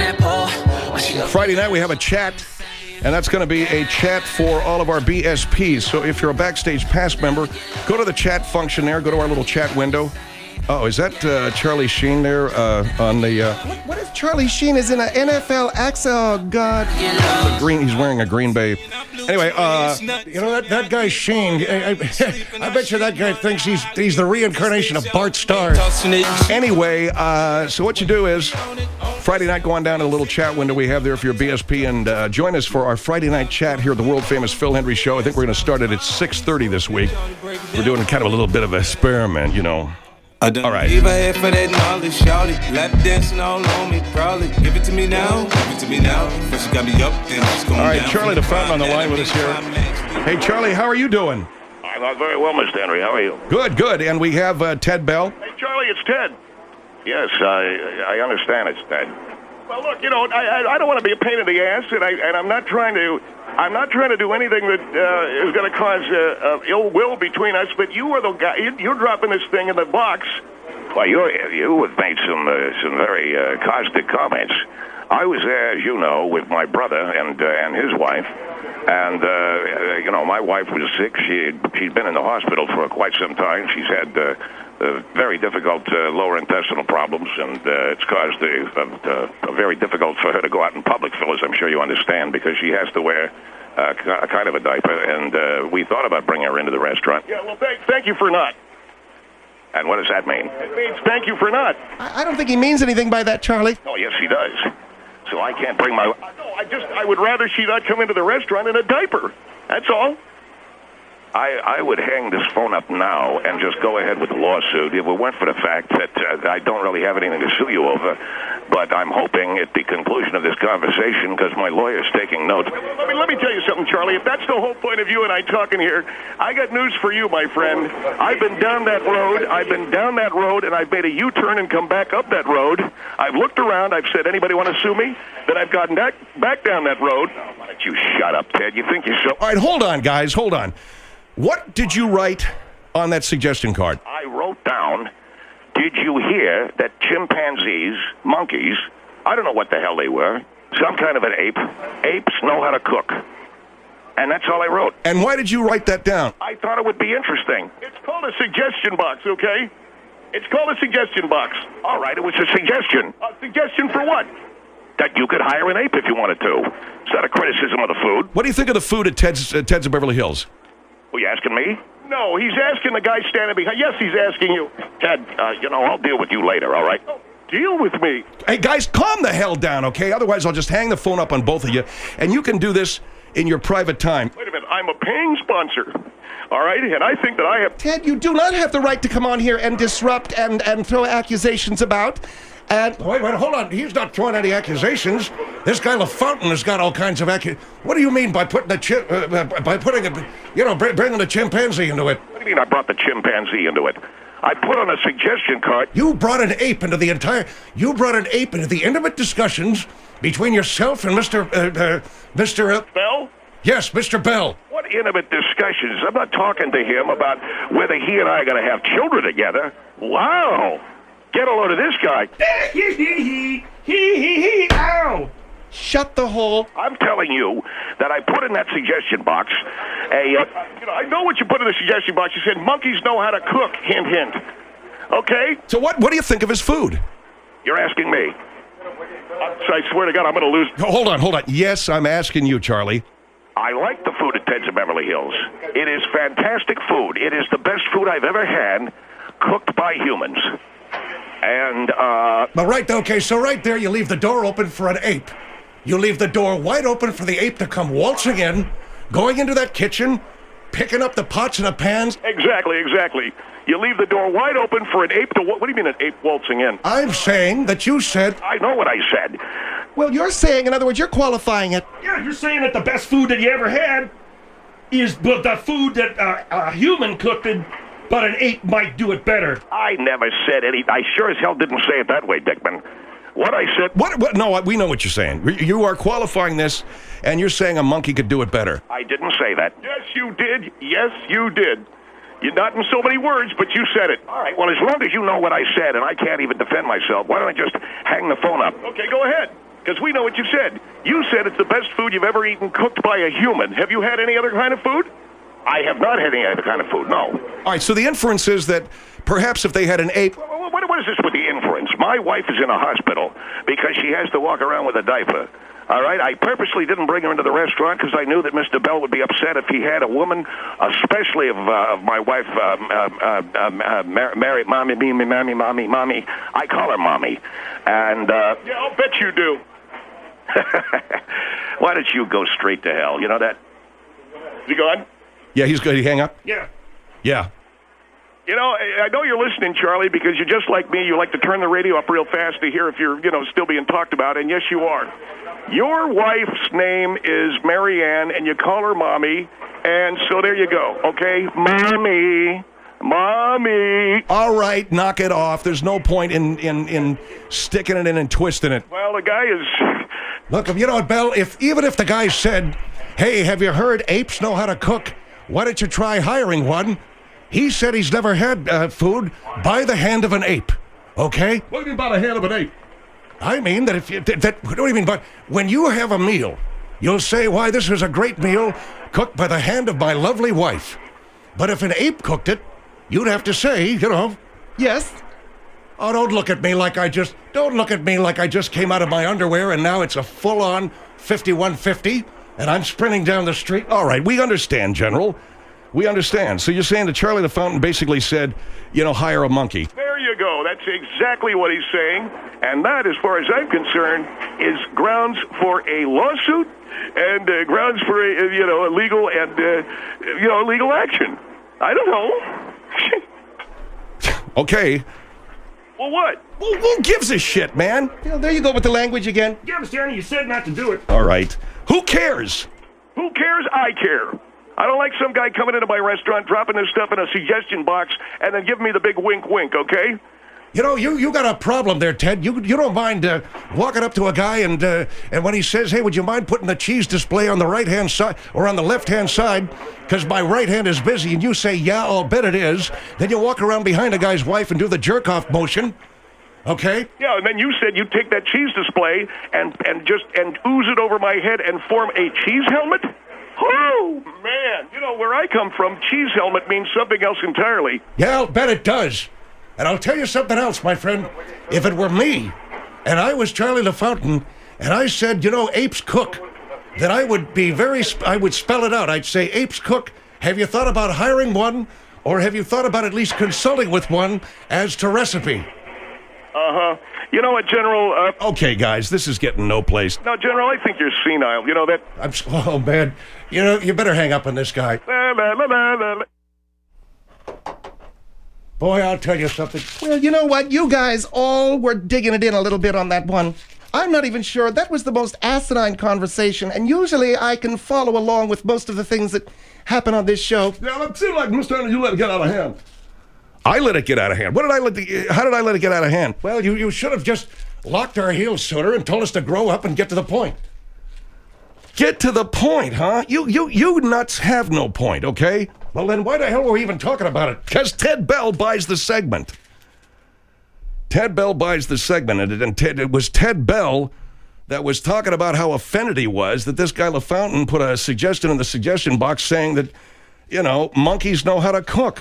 Friday night we have a chat. And that's going to be a chat for all of our B S Ps. So if you're a Backstage Pass member, go to the chat function there. Go to our little chat window. Oh, is that uh, Charlie Sheen there uh, on the... Uh, What, what if Charlie Sheen is in an N F L accent? Oh, God. the green? He's wearing a Green Bay... Anyway, uh, You know, that, that guy Shane, I, I, I bet you that guy thinks he's he's the reincarnation of Bart Starr. anyway, uh, so what you do is, Friday night, go on down to the little chat window we have there for your B S P and uh, join us for our Friday night chat here at the world-famous Phil Hendry Show. I think we're going to start it at six thirty this week. We're doing kind of a little bit of an experiment, you know. I don't All right. give a head for that knowledge, shout it. Lap dancing all on me, probably. Give it to me now, give it to me now. First you got me up, then it's going All right, down. Charlie DeFountain on the line with us here. Hey, Charlie, how are you doing? I'm not very well, Mister Henry. How are you? Good, good. And we have uh, Ted Bell. Hey, Charlie, it's Ted. Yes, I I understand it's Ted. Well, look, you know, I I, I don't want to be a pain in the ass, and I and I'm not trying to I'm not trying to do anything that uh, is going to cause uh, uh, ill will between us. But you are the guy. You're dropping this thing in the box. Well, you you have made some uh, some very uh, caustic comments. I was there, as you know, with my brother and uh, and his wife. And, uh, you know, my wife was sick. She, she'd been in the hospital for quite some time. She's had uh, uh, very difficult uh, lower intestinal problems, and uh, it's caused a, a, a very difficult for her to go out in public, Phil, as I'm sure you understand, because she has to wear uh, a kind of a diaper. And uh, we thought about bringing her into the restaurant. Yeah, well, thank, thank you for not. And what does that mean? It means thank you for not. I, I don't think he means anything by that, Charlie. Oh, yes, he does. So I can't bring my... No, I just... I would rather she not come into the restaurant in a diaper. That's all. I, I would hang this phone up now and just go ahead with the lawsuit if it weren't for the fact that uh, I don't really have anything to sue you over. But I'm hoping at the conclusion of this conversation, because my lawyer's taking notes. Let me, let me tell you something, Charlie. If that's the whole point of you and I talking here, I got news for you, my friend. I've been down that road. I've been down that road, and I've made a U-turn and come back up that road. I've looked around. I've said, anybody want to sue me? Then I've gotten back, back down that road. Why don't you shut up, Ted? You think you're so... All right, hold on, guys. Hold on. What did you write on that suggestion card? I wrote down, did you hear that chimpanzees, monkeys, I don't know what the hell they were, some kind of an ape, apes know how to cook. And that's all I wrote. And why did you write that down? I thought it would be interesting. It's called a suggestion box, okay? It's called a suggestion box. All right, it was a suggestion. A suggestion for what? That you could hire an ape if you wanted to. Is that a criticism of the food? What do you think of the food at Ted's, uh, Ted's of Beverly Hills? Were you asking me? No, he's asking the guy standing behind. Yes, he's asking you. Ted, uh, you know, I'll deal with you later, all right? Oh, deal with me. Hey, guys, calm the hell down, okay? Otherwise, I'll just hang the phone up on both of you, and you can do this in your private time. Wait a minute. I'm a paying sponsor, all right? And I think that I have... Ted, you do not have the right to come on here and disrupt and, and throw accusations about. And Wait, wait, hold on. He's not throwing any accusations. This guy LaFountain has got all kinds of accu... What do you mean by putting a chi- uh, by putting a, you know, br- bringing a chimpanzee into it? What do you mean I brought the chimpanzee into it? I put on a suggestion card... You brought an ape into the entire... You brought an ape into the intimate discussions between yourself and Mister Uh, uh, Mister Uh, Bell? yes, Mister Bell. What intimate discussions? I'm not talking to him about whether he and I are going to have children together. Wow! Get a load of this guy. Hee hee hee hee hee hee. Ow! shut the hole. I'm telling you that I put in that suggestion box a... Uh, you know, I know what you put in the suggestion box. You said monkeys know how to cook, hint, hint. Okay? So what, what do you think of his food? You're asking me. I swear to God, I'm going to lose. Hold on, hold on. Yes, I'm asking you, Charlie. I like the food at Ted's of Beverly Hills. It is fantastic food. It is the best food I've ever had, cooked by humans. And, uh... But right, okay, so right there you leave the door open for an ape. You leave the door wide open for the ape to come waltzing in, going into that kitchen, picking up the pots and the pans. Exactly, exactly. You leave the door wide open for an ape to... What do you mean an ape waltzing in? I'm saying that you said... I know what I said. Well, you're saying, in other words, you're qualifying it. Yeah, you're saying that the best food that you ever had is but the food that uh, a human cooked it, but an ape might do it better. I never said any... I sure as hell didn't say it that way, Dickman. What I said... What? What? No, we know what you're saying. You are qualifying this, and you're saying a monkey could do it better. I didn't say that. Yes, you did. Yes, you did. You're not in so many words, but you said it. All right, well, as long as you know what I said, and I can't even defend myself, why don't I just hang the phone up? Okay, go ahead, because we know what you said. You said it's the best food you've ever eaten cooked by a human. Have you had any other kind of food? I have not had any other kind of food, no. All right, so the inference is that perhaps if they had an ape... What, what, what is this with the inference? My wife is in a hospital because she has to walk around with a diaper. All right, I purposely didn't bring her into the restaurant because I knew that Mister Bell would be upset if he had a woman, especially of, uh, of my wife, um, uh, uh, uh, Mary, Mary, mommy, me, me, mommy, mommy, mommy. I call her mommy, and uh, yeah, I'll bet you do. Why don't you go straight to hell? You know that? Is he gone? Yeah, he's good. He hang up? Yeah. Yeah. You know, I know you're listening, Charlie, because you're just like me. You like to turn the radio up real fast to hear if you're, you know, still being talked about, and yes, you are. Your wife's name is Mary Ann, and you call her Mommy, and so there you go, okay? Mommy, Mommy. All right, knock it off. There's no point in, in, in sticking it in and twisting it. Well, the guy is... Look, you know what, Bell, if even if the guy said, hey, have you heard apes know how to cook? Why don't you try hiring one? He said he's never had uh, food by the hand of an ape, okay? What do you mean by the hand of an ape? I mean that if you, that, that, what do you mean by, when you have a meal, you'll say, why, this is a great meal cooked by the hand of my lovely wife. But if an ape cooked it, you'd have to say, you know, Yes. oh, don't look at me like I just, don't look at me like I just came out of my underwear and now it's a full-on fifty-one fifty and I'm sprinting down the street. All right, we understand, General. We understand. So you're saying that Charlie the Fountain basically said, you know, hire a monkey. There you go. That's exactly what he's saying. And that, as far as I'm concerned, is grounds for a lawsuit and uh, grounds for a, you know, a legal and, uh, you know, legal action. I don't know. Okay. Well, what? Well, who gives a shit, man? You know, there you go with the language again. Yeah, Mister Ernie, you said not to do it. All right. Who cares? Who cares? I care. I don't like some guy coming into my restaurant, dropping his stuff in a suggestion box, and then giving me the big wink wink, okay? You know, you, you got a problem there, Ted. You you don't mind uh, walking up to a guy and uh, and when he says, hey, would you mind putting the cheese display on the right-hand side or on the left-hand side? Because my right hand is busy, and you say, yeah, I'll bet it is. Then you walk around behind a guy's wife and do the jerk-off motion, okay? Yeah, and then you said you'd take that cheese display and, and just and ooze it over my head and form a cheese helmet? Oh, man. You know, where I come from, cheese helmet means something else entirely. Yeah, I'll bet it does. And I'll tell you something else, my friend. If it were me, and I was Charlie the Fountain, and I said, you know, apes cook, then I would be very, sp- I would spell it out. I'd say, apes cook, have you thought about hiring one? Or have you thought about at least consulting with one as to recipe? Uh-huh. You know what, General? Uh, Okay, guys, this is getting no place. no, General, I think you're senile. You know that... I'm, s- oh, man. You know, you better hang up on this guy. La, la, la, la, la, la. Boy, I'll tell you something. Well, you know what? You guys all were digging it in a little bit on that one. I'm not even sure. That was the most asinine conversation, and usually I can follow along with most of the things that happen on this show. Yeah, it seemed like, Mister Ernie, you let it get out of hand. I let it get out of hand. What did I let the, how did I let it get out of hand? Well, you, you should have just locked our heels sooner and told us to grow up and get to the point. Get to the point, huh? You you you nuts have no point, okay? Well, then why the hell were we even talking about it? Because Ted Bell buys the segment. Ted Bell buys the segment, and, it, and Ted, it was Ted Bell that was talking about how offended he was that this guy LaFountain put a suggestion in the suggestion box saying that, you know, monkeys know how to cook.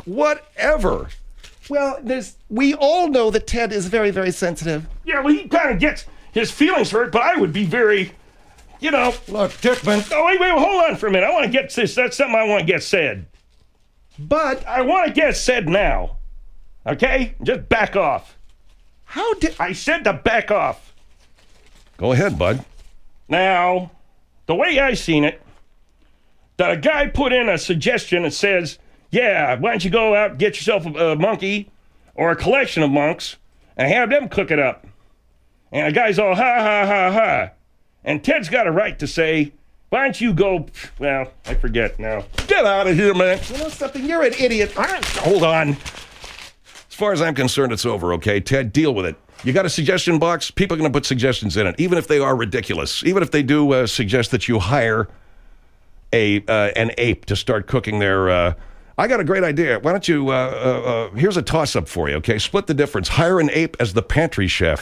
Whatever. Well, there's we all know that Ted is very, very sensitive. Yeah, well, he kind of gets his feelings hurt, but I would be very, you know. Look, Dickman. Oh, wait, wait, hold on for a minute. I want to get this. That's something I want to get said. But I want to get said now. Okay? Just back off. how did... I said to back off. Go ahead, bud. Now, the way I seen it, that a guy put in a suggestion that says, yeah, why don't you go out and get yourself a, a monkey or a collection of monks and have them cook it up. And the guy's all, ha, ha, ha, ha. And Ted's got a right to say, why don't you go, well, I forget now. Get out of here, man. You know something? You're an idiot. Hold on. As far as I'm concerned, it's over, okay? Ted, deal with it. You got a suggestion box? People are going to put suggestions in it, even if they are ridiculous. Even if they do uh, suggest that you hire a uh, an ape to start cooking their... Uh, I got a great idea. Why don't you... Uh, uh, uh, here's a toss-up for you, okay? Split the difference. Hire an ape as the pantry chef.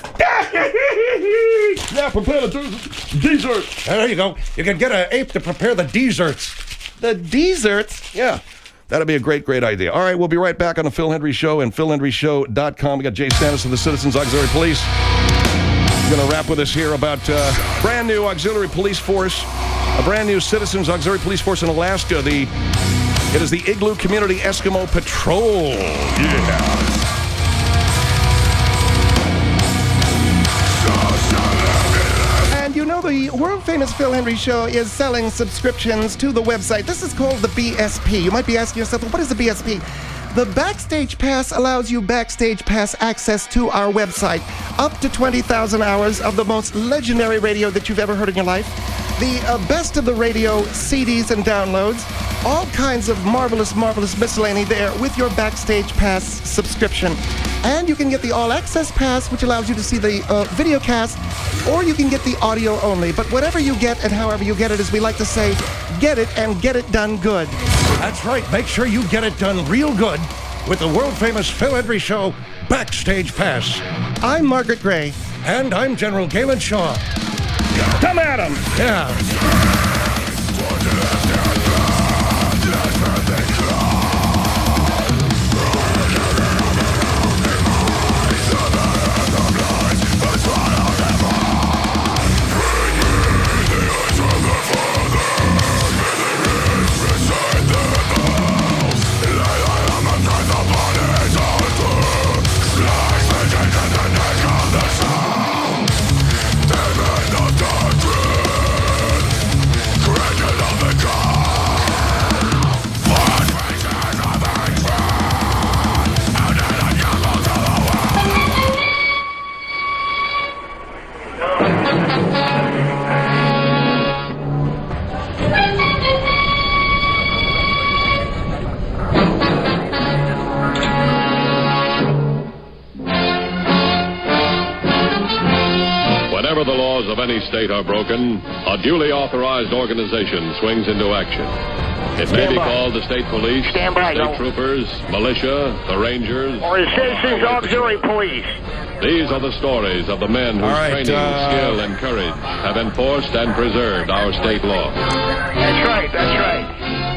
Yeah, prepare the dessert. There you go. You can get an ape to prepare the desserts. The desserts? Yeah. That'd be a great, great idea. All right, we'll be right back on the Phil Hendry Show and phil hendry show dot com. We got Jay Stannis of the Citizens Auxiliary Police. We're going to wrap with us here about uh, brand new auxiliary police force, a brand new Citizens Auxiliary Police Force in Alaska. The It is the Igloo Community Eskimo Patrol. Yeah. You know, the world-famous Phil Hendry Show is selling subscriptions to the website. This is called the B S P. You might be asking yourself, what is the B S P? The Backstage Pass allows you Backstage Pass access to our website. Up to twenty thousand hours of the most legendary radio that you've ever heard in your life. The uh, best of the radio C Ds and downloads. All kinds of marvelous, marvelous miscellany there with your Backstage Pass subscription. And you can get the All Access Pass, which allows you to see the uh, video cast, or you can get the audio only. But whatever you get and however you get it, as we like to say, get it and get it done good. That's right. Make sure you get it done real good with the world-famous Phil Hendry Show Backstage Pass. I'm Margaret Gray. And I'm General Galen Shaw. Come at him. Yeah. Whenever the laws of any state are broken, a duly authorized organization swings into action. It may be called the state police, Stand by, state no. troopers, militia, the rangers, Or the Citizens Auxiliary Police. These are the stories of the men whose All right, training, uh, skill, and courage have enforced and preserved our state law. That's right, that's right.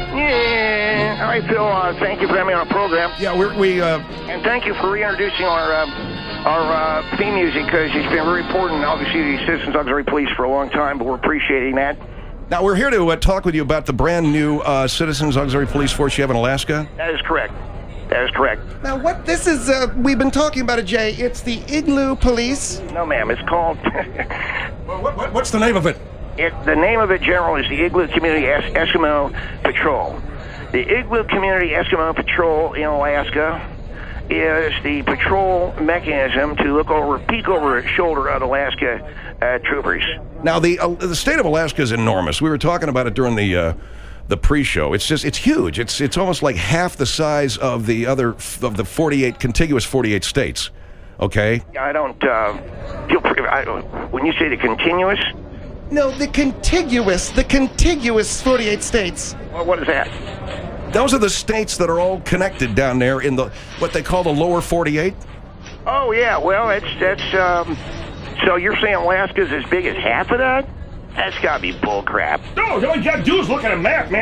Yeah. All right, Phil, uh, thank you for having me on the program. Yeah, we're, we... Uh, And thank you for reintroducing our uh, our uh, theme music, because it's been very important, obviously, to the Citizens Auxiliary Police for a long time, but we're appreciating that. now, we're here to uh, talk with you about the brand new uh, Citizens Auxiliary Police Force you have in Alaska. That is correct. That is correct. Now, what this is, uh, we've been talking about it, Jay. It's the Igloo Police. No, ma'am, it's called... Well, what, what, what's the name of it? It, the name of it, General, is the Igloo Community es- Eskimo Patrol. The Igloo Community Eskimo Patrol in Alaska is the patrol mechanism to look over, peek over the shoulder of Alaska uh, troopers. Now, the uh, the state of Alaska is enormous. We were talking about it during the uh, the pre-show. It's just it's huge. It's it's almost like half the size of the other of the forty-eight contiguous forty-eight states. Okay. I don't uh, feel. Pre- I don't, when you say the continuous, No, the contiguous, the contiguous forty-eight states. well, what is that? Those are the states that are all connected down there in the what they call the lower forty-eight. Oh yeah, well that's that's. Um, so you're saying Alaska's as big as half of that? That's gotta be bull crap. No, all you gotta do is look at a map, man.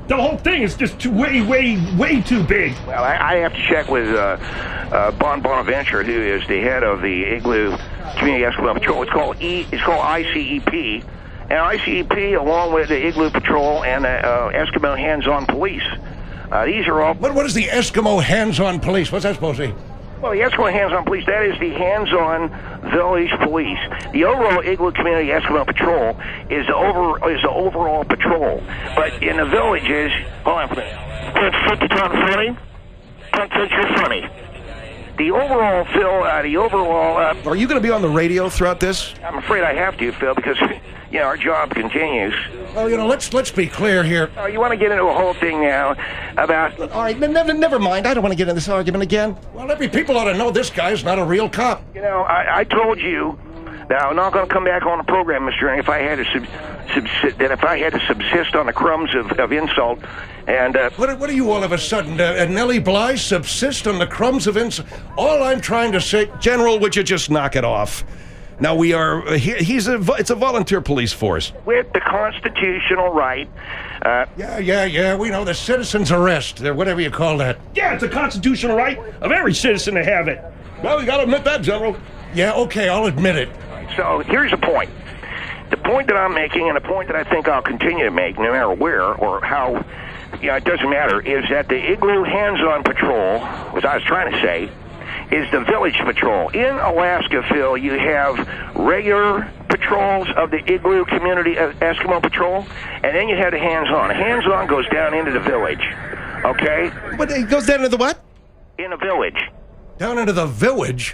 the whole thing is just too, way, way, way too big. Well, I, I have to check with uh, uh, Bon Bonaventure, who is the head of the Igloo Community Eskimo Patrol. It's called E. It's called I C E P, and I C E P, along with the Igloo Patrol and the uh, Eskimo Hands-On Police. Uh, these are all. What, what is the Eskimo Hands-On Police? What's that supposed to be? Well, the Eskimo Hands-On Police, that is the hands-on village police. The overall Igloo Community Eskimo Patrol is the over is the overall patrol. But in the villages, hold on for a minute. Fifty times funny. Punch you're funny. The overall, Phil, uh, the overall... Uh, Are you going to be on the radio throughout this? I'm afraid I have to, Phil, because, you know, our job continues. Well, you know, let's let's be clear here. Uh, you want to get into a whole thing now about... All right, never, never mind. I don't want to get in this argument again. Well, every people ought to know this guy's not a real cop. You know, I, I told you that I'm not going to come back on the program, Mister Ernie, if I had to sub, subsist, that if I had to subsist on the crumbs of, of insult. And uh, what, what are you all of a sudden, uh, Nellie Bly, subsist on the crumbs of insult? All I'm trying to say, General, would you just knock it off? Now we are. Uh, he, he's a. It's a volunteer police force with the constitutional right. Uh, yeah, yeah, yeah. We know the citizen's arrest, or whatever you call that. Yeah, it's a constitutional right of every citizen to have it. Well, you got to admit that, General. Yeah, okay, I'll admit it. So here's the point. The point that I'm making, and the point that I think I'll continue to make, no matter where or how, you know, it doesn't matter, is that the Igloo Hands-On Patrol, as I was trying to say, is the village patrol. In Alaska, Phil, you have regular patrols of the Igloo Community Eskimo Patrol, and then you have the hands-on. The hands-on goes down into the village, okay? But it goes down into the what? In the village. Down into the village?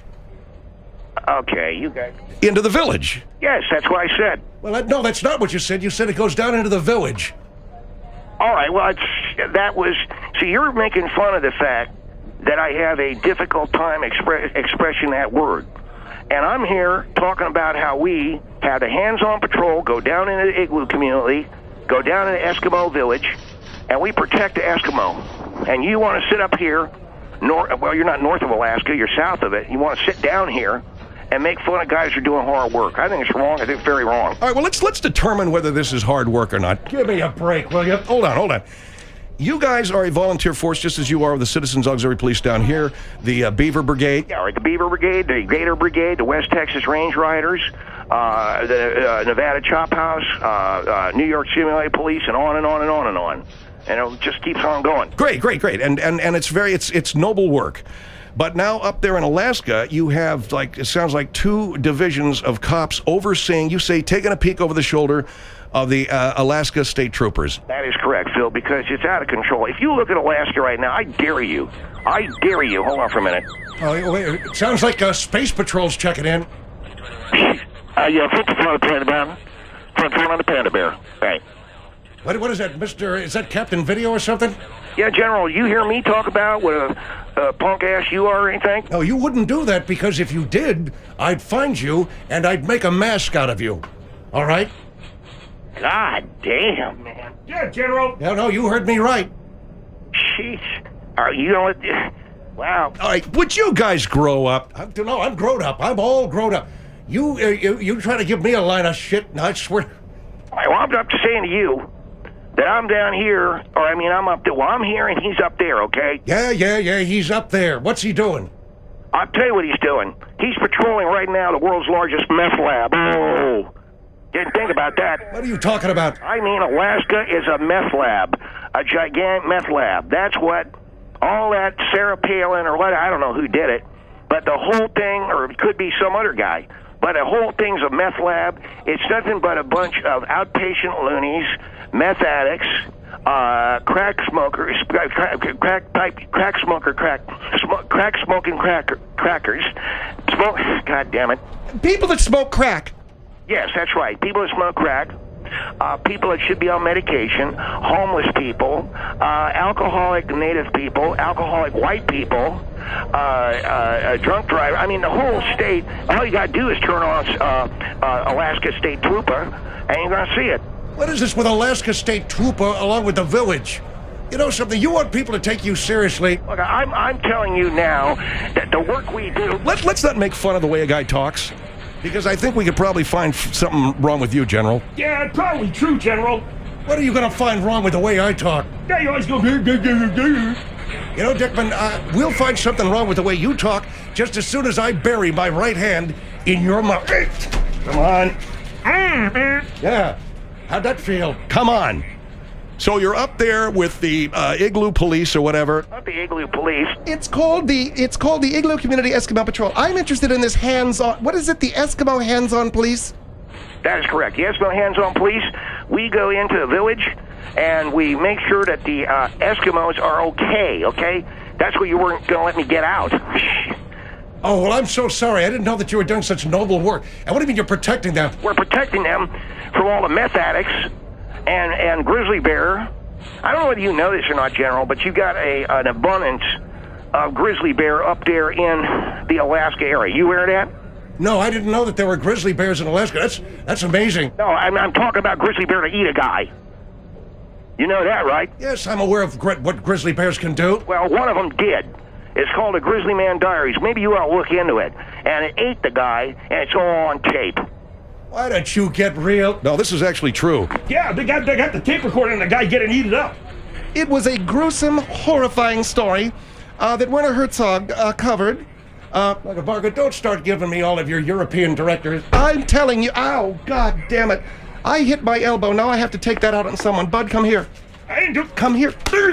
Okay, you guys. Into the village? Yes, that's what I said. Well, that, no, that's not what you said. You said it goes down into the village. All right, well, it's, that was... So you're making fun of the fact that I have a difficult time expre- expressing that word. And I'm here talking about how we have the hands-on patrol go down into the Igloo community, go down into Eskimo village, and we protect the Eskimo. And you want to sit up here, nor- well, you're not north of Alaska, you're south of it. You want to sit down here and make fun of guys who are doing hard work. I think it's wrong. I think it's very wrong. All right, well, let's let's determine whether this is hard work or not. Give me a break, will you? Hold on, hold on. You guys are a volunteer force, just as you are with the Citizens Auxiliary Police down here, the uh, Beaver Brigade. Yeah, right. The Beaver Brigade, the Gator Brigade, the West Texas Range Riders, uh, the uh, Nevada Chop House, uh, uh, New York Simulated Police, and on and on and on and on. And it just keeps on going. Great, great, great. And and and it's very it's it's noble work. But now up there in Alaska, you have, like, it sounds like two divisions of cops overseeing, you say, taking a peek over the shoulder of the uh, Alaska State Troopers. That is correct, Phil, because it's out of control. If you look at Alaska right now, I dare you. I dare you. Hold on for a minute. Oh, wait, it sounds like uh, Space Patrol's checking in. uh, yeah, fifty-four on the Panda Bear. fifty-four on the Panda Bear. Right. What, what is that, Mister Is that Captain Video or something? Yeah, General, you hear me talk about what a, a punk ass you are or anything? No, you wouldn't do that, because if you did, I'd find you and I'd make a mask out of you. All right? God damn, man. Yeah, General. No, no, you heard me right. Jeez. Are you know what? Wow. All right, would you guys grow up? I, no, I'm grown up. I'm all grown up. You, uh, you, you try to give me a line of shit, and I swear. All right, well, I'm up to saying to you that I'm down here, or I mean, I'm up there. Well, I'm here and he's up there, okay? Yeah, yeah, yeah, he's up there. What's he doing? I'll tell you what he's doing. He's patrolling right now the world's largest meth lab. Oh, didn't think about that. What are you talking about? I mean, Alaska is a meth lab, a gigantic meth lab. That's what all that Sarah Palin or what, I don't know who did it, but the whole thing, or it could be some other guy, but the whole thing's a meth lab. It's nothing but a bunch of outpatient loonies, meth addicts, uh, crack smokers, crack, crack pipe, crack smoker, crack, sm- crack smoking cracker, crackers, smoke. God damn it! People that smoke crack. Yes, that's right. People that smoke crack, uh, people that should be on medication, homeless people, uh, alcoholic native people, alcoholic white people, uh, uh, a drunk driver. I mean, the whole state. All you got to do is turn on uh, uh, Alaska State Trooper, and you're going to see it. What is this with Alaska State Trooper along with the village? You know something? You want people to take you seriously. Look, I'm, I'm telling you now that the work we do... Let, let's not make fun of the way a guy talks, because I think we could probably find f- something wrong with you, General. Yeah, probably true, General. What are you going to find wrong with the way I talk? Yeah, you always go. "Grr, grr, grr, grr." You know, Dickman, uh, we'll find something wrong with the way you talk just as soon as I bury my right hand in your mouth. Come on. Yeah. How'd that feel? Come on. So you're up there with the uh, Igloo Police or whatever. Not the Igloo Police. It's called the it's called the Igloo Community Eskimo Patrol. I'm interested in this hands-on. What is it? The Eskimo Hands-On Police? That is correct. The Eskimo Hands-On Police, we go into the village and we make sure that the uh, Eskimos are okay, okay? That's what you weren't going to let me get out. Oh, well, I'm so sorry. I didn't know that you were doing such noble work. And what do you mean you're protecting them? We're protecting them from all the meth addicts and, and grizzly bear. I don't know whether you know this or not, General, but you got a an abundance of grizzly bear up there in the Alaska area. You aware of that? No, I didn't know that there were grizzly bears in Alaska. That's that's amazing. No, I'm, I'm talking about grizzly bear to eat a guy. You know that, right? Yes, I'm aware of gri- what grizzly bears can do. Well, one of them did. It's called the Grizzly Man Diaries. Maybe you ought to look into it. And it ate the guy, and it's all on tape. Why don't you get real? No, this is actually true. Yeah, they got they got the tape recording of the guy getting eaten up. It was a gruesome, horrifying story uh, that Werner Herzog uh, covered. Uh, Look, Margaret, don't start giving me all of your European directors. I'm telling you, ow, god damn it. I hit my elbow, now I have to take that out on someone. Bud, come here. I ain't do- Come here.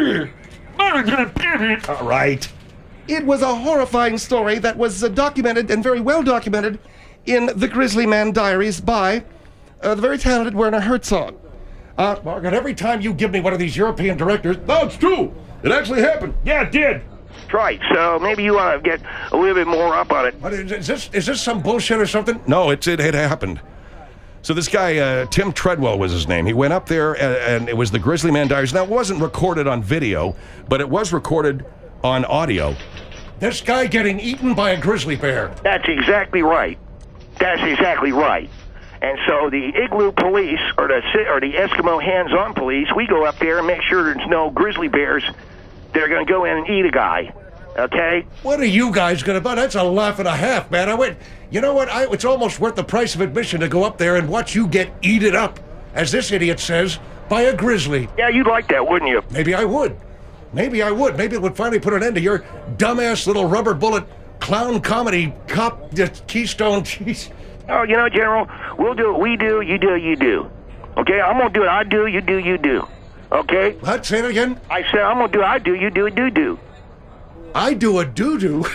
All right. It was a horrifying story that was uh, documented and very well documented in the Grizzly Man Diaries by uh, the very talented Werner Herzog. Uh, Margaret, every time you give me one of these European directors, no, it's true. It actually happened. Yeah, it did. That's right. So maybe you ought to get a little bit more up on it. What, is, is this is this some bullshit or something? No, it's it had happened. So this guy, uh, Tim Treadwell was his name. He went up there and, and it was the Grizzly Man Diaries. Now, it wasn't recorded on video, but it was recorded on audio. This guy getting eaten by a grizzly bear. That's exactly right. That's exactly right. And so the Igloo Police, or the or the Eskimo Hands-On Police, we go up there and make sure there's no grizzly bears that are going to go in and eat a guy. Okay? What are you guys gonna buy? That's a laugh and a half, man. I went, you know what? I, it's almost worth the price of admission to go up there and watch you get eaten up, as this idiot says, by a grizzly. Yeah, you'd like that, wouldn't you? Maybe I would. Maybe I would. Maybe it would finally put an end to your dumbass little rubber bullet clown comedy cop uh, Keystone cheese. Oh, you know, General, we'll do what we do, you do what you do. Okay? I'm going to do what I do, you do you do. Okay? What? Say it again? I said I'm going to do what I do, you do what you do. I do a doo-doo.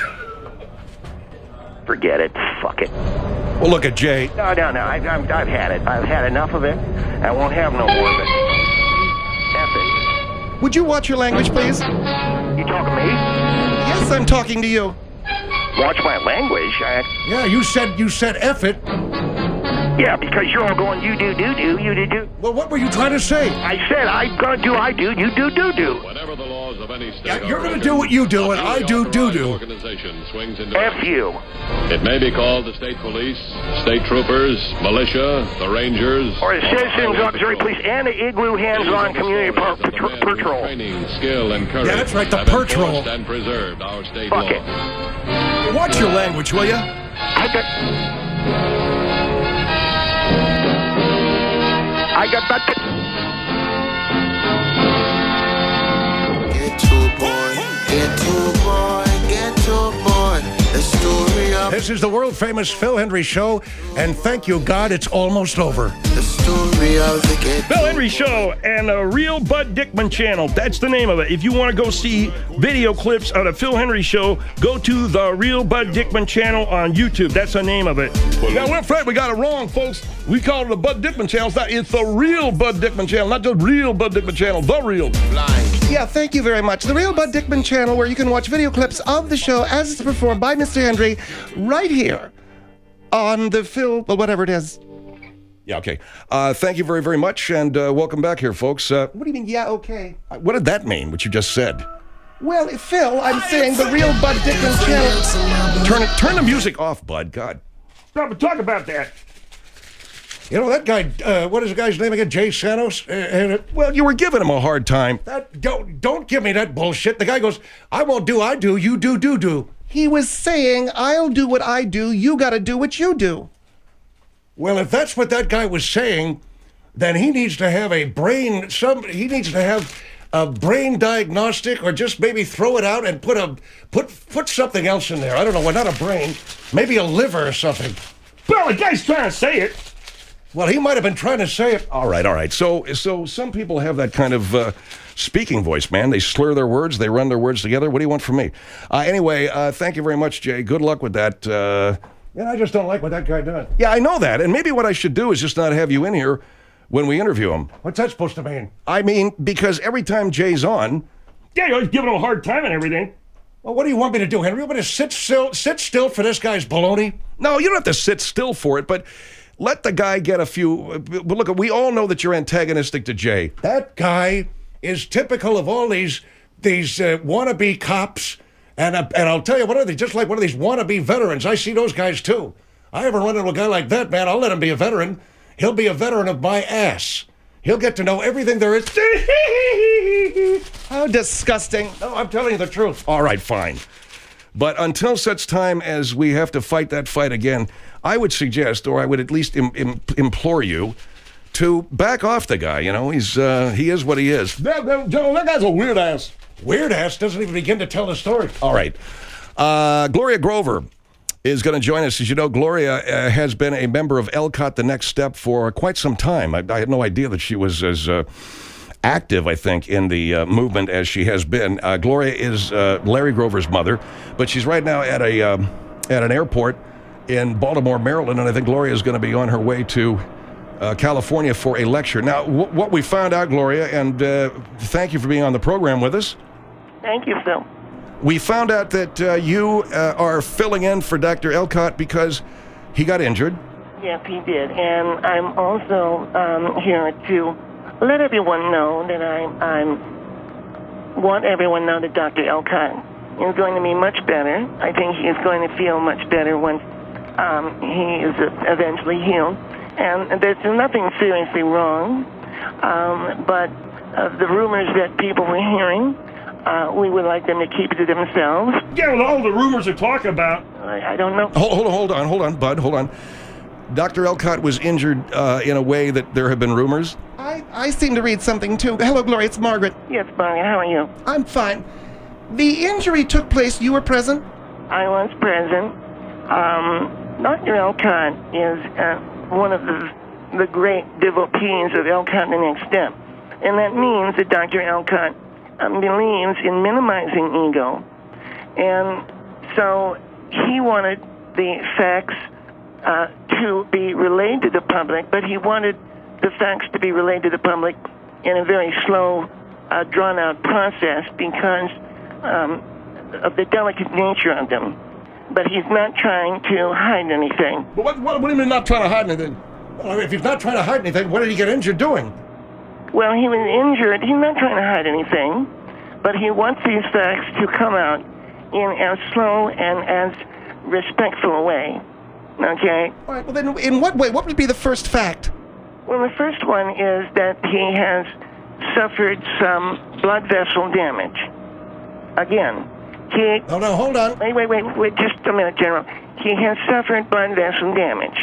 Forget it. Fuck it. Well, look at Jay. No, no, no. I've, I've, I've had it. I've had enough of it. I won't have no more of it. F it. Would you watch your language, please? You talking to me? Yes, I'm talking to you. Watch my language. I, Yeah, you said you said F it. yeah, because you're all going, you do, do, do, you do, do. Well, what were you trying to say? I said I'm going to do, I do, you do, do, do. Whenever the laws of any state Yeah, are you're gonna broken, do what you do, and a I do duly doo-doo. authorized organization swings into F action. you. It may be called the state police, state troopers, militia, the rangers, Or the Citizens highway Auxiliary patrol. Police and the Igloo Hands-On Community Par- That the Patro- men with Patrol. Training, skill, and courage Yeah, that's right, the have patrol. enforced and preserved our state Fuck laws. it. Watch your language, will you? I got... I got that... Get to boy, get to boy, get to boy. The story of This is the world famous Phil Hendry Show, and thank you, God, it's almost over. the story of the get. Phil Henry Show and the Real Bud Dickman channel. That's the name of it. If you want to go see video clips of the Phil Henry Show, go to the Real Bud Dickman channel on YouTube. That's the name of it. Now, we're afraid we got it wrong, folks. We call it the Bud Dickman channel. It's, not, it's the Real Bud Dickman channel, not just Real Bud Dickman channel, the Real. Yeah, thank you very much. The Real Bud Dickman channel, where you can watch video clips of the show as it's performed by Mister Hendry right here on the Phil, well, whatever it is. Yeah, okay. Uh, thank you very, very much, and uh, welcome back here, folks. Uh, What do you mean, yeah, okay? what did that mean, what you just said? Well, Phil, I'm saying the Real Bud Dickman channel. Turn it, turn the music off, Bud. God. Stop and talk about that. You know, that guy, uh, what is the guy's name again? Jay Santos? Uh, and Well, you were giving him a hard time. that, don't, don't give me that bullshit. The guy goes, I won't do, I do, you do, do, do. He was saying, I'll do what I do, you gotta do what you do. Well, if that's what that guy was saying, then he needs to have a brain, some, he needs to have a brain diagnostic, or just maybe throw it out and put a put put something else in there. I don't know, well, not a brain, maybe a liver or something. Well, the guy's trying to say it. Well, he might have been trying to say it. All right, all right. So, so some people have that kind of uh, speaking voice, man. They slur their words. They run their words together. What do you want from me? Uh, anyway, uh, thank you very much, Jay. Good luck with that. Uh, Yeah, I just don't like what that guy does. yeah, I know that. And maybe what I should do is just not have you in here when we interview him. What's that supposed to mean? I mean, because every time Jay's on, Yeah, you're always giving him a hard time and everything. Well, what do you want me to do, Henry? You want me to sit still, sit still for this guy's baloney? no, you don't have to sit still for it, but let the guy get a few. uh, But look, we all know that you're antagonistic to Jay. That guy is typical of all these these uh, wannabe cops, and uh, and I'll tell you, one of these, just like one of these wannabe veterans. I see those guys too. I ever run into a guy like that, man, I'll let him be a veteran. He'll be a veteran of my ass. He'll get to know everything there is. How disgusting. No, I'm telling you the truth. All right, fine. But until such time as we have to fight that fight again, I would suggest, or I would at least im- im- implore you, to back off the guy. You know, he's uh, he is what he is. That, that, Joe, that guy's a weird ass. Weird ass doesn't even begin to tell the story. All right. Uh, Gloria Grover is going to join us. As you know, Gloria uh, has been a member of Elcott The Next Step for quite some time. I, I had no idea that she was as uh, active, I think, in the uh, movement as she has been. Uh, Gloria is uh, Larry Grover's mother, but she's right now at a um, at an airport in Baltimore, Maryland, and I think Gloria is going to be on her way to uh, California for a lecture. Now, w- what we found out, Gloria, and uh, thank you for being on the program with us. Thank you, Phil. We found out that uh, you uh, are filling in for Doctor Elcott because he got injured. Yes, he did. And I'm also um, here to let everyone know that I I'm, want everyone to know that Doctor Elcott is going to be much better. I think he is going to feel much better once um, he is eventually healed. And there's nothing seriously wrong, um, but uh, the rumors that people were hearing, Uh, we would like them to keep it to themselves. Yeah, with all the rumors they're talking about. I, I don't know. Hold, hold on, hold on, hold on, Bud, hold on. Doctor Elcott was injured uh, in a way that there have been rumors. I, I seem to read something too. Hello, Gloria, it's Margaret. Yes, Margaret, how are you? I'm fine. The injury took place, you were present? I was present. Um, Doctor Elcott is uh, one of the, the great devotees of Elcott The Next Step. And that means that Doctor Elcott um, believes in minimizing ego. And so he wanted the facts uh, to be relayed to the public, but he wanted the facts to be relayed to the public in a very slow, uh, drawn-out process because um, of the delicate nature of them. But he's not trying to hide anything. But what, what, what do you mean not trying to hide anything? Well, if he's not trying to hide anything, what did he get injured doing? Well, he was injured. He's not trying to hide anything, but he wants these facts to come out in as slow and as respectful a way. Okay? All right, well then, in what way? What would be the first fact? Well, the first one is that he has suffered some blood vessel damage. Again, he... No, no, hold on. Wait, wait, wait, wait, just a minute, General. He has suffered blood vessel damage.